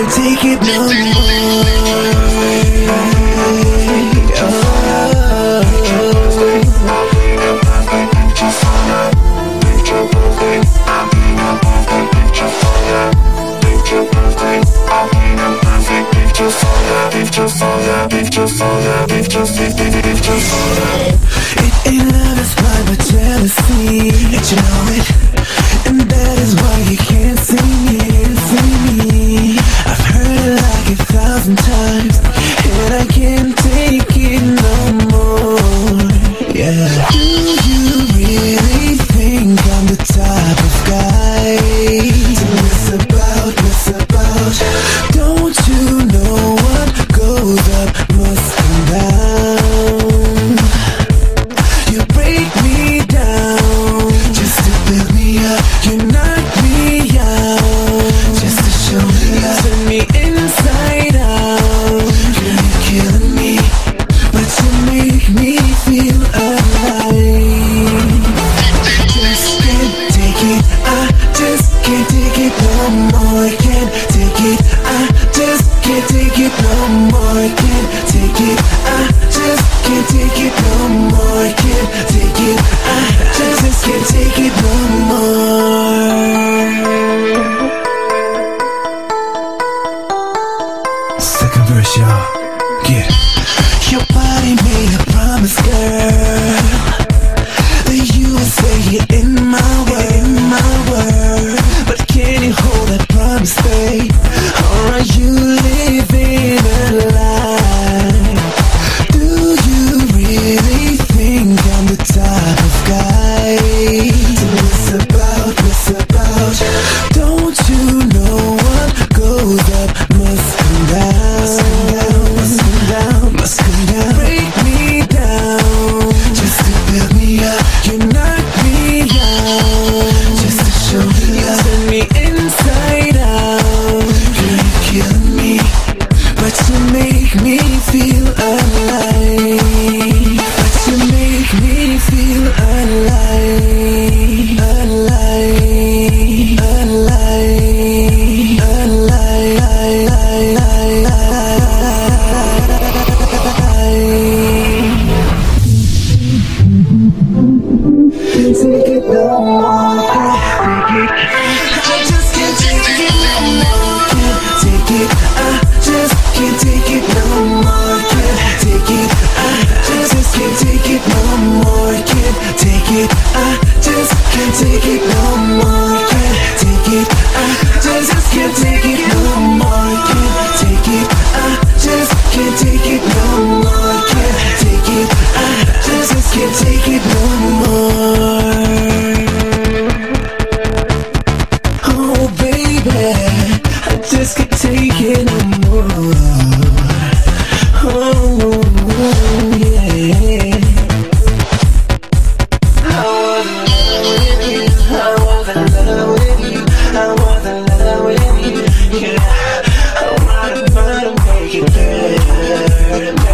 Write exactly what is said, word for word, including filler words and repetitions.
take it no more. It ain't love, it's blind but jealousy, and you know it. And that is why you can't see me, see me. I've heard it like a thousand times, and I can't take it no more. Yeah. Do you really think I'm the type of guy to mess about, mess about? Don't you know what goes up must come down? You break me down just to build me up. You knock me out just to show me love. Turn me inside out. You're killing me, but you make me feel alive. Just can't take it. I just can't take it no more. I can't take it. I just can't take it no more. I can't take it. I just can't take it no more. I can't take it. I just, just can't take it no more. Second verse, y'all. Get it. Your body made a promise, girl, that you would say it in my word, in my word. But can you hold that promise, babe? Or are you living a lie? Do you really think I'm the type of guy to mess about, mess about? Don't you know what goes up must come down, must come down, must come down. Break me down just to build me up. You knock me out just to show me love. Turn me inside out. You're killing me, but you make me feel alive. But you make me feel alive, alive, alive, alive. Take it no more, take it. I just can't take it no more. Can't take it. I just can't take it no more. Can't take it. I just, just can't take it no more. Can't take it. I just can't take it no more. Can't take it. I just, just can't take it no more. Can't take it. I just can't take it no more. Can't take it. I just, just can't take it no more. Oh baby, I just can't take it no more. Oh yeah. I was in love with you. I was in love with you. I was in love with you. Yeah. I wanna, wanna make it better.